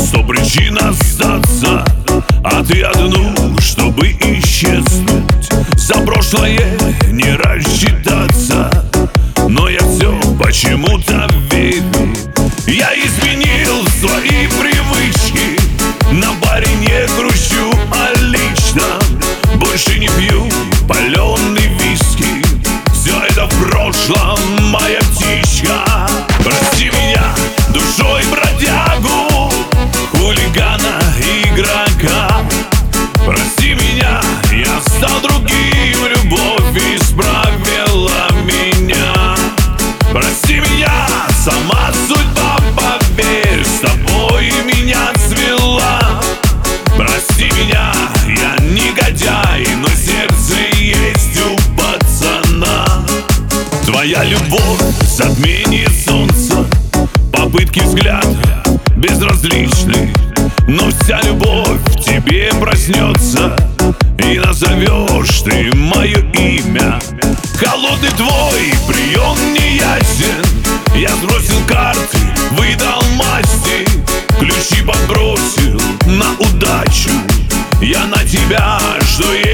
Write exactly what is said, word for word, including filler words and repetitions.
сто причин остаться, а ты одну, чтобы исчезнуть. За прошлое не рассчитаться, но я все почему-то верю. Я изменил свои привычки, на баре не грущу, а лично больше не пью паленый виски. Все это в прошлом, моя птичка. Прости меня, душой бродягу, хулигана, игрока. Прости меня, я стал другим, любовь исправила меня. Прости меня, сама судьба, поверь, с тобой меня свела. Прости меня, я негодяй, но сердце есть у пацана. Твоя любовь затмение солнца, попытки взгляда безразличны, но вся любовь в тебе проснется, и назовешь ты мое имя. Холодный твой прием не ясен, я сбросил карты, выдал масти, ключи подбросил на удачу. Я на тебя, что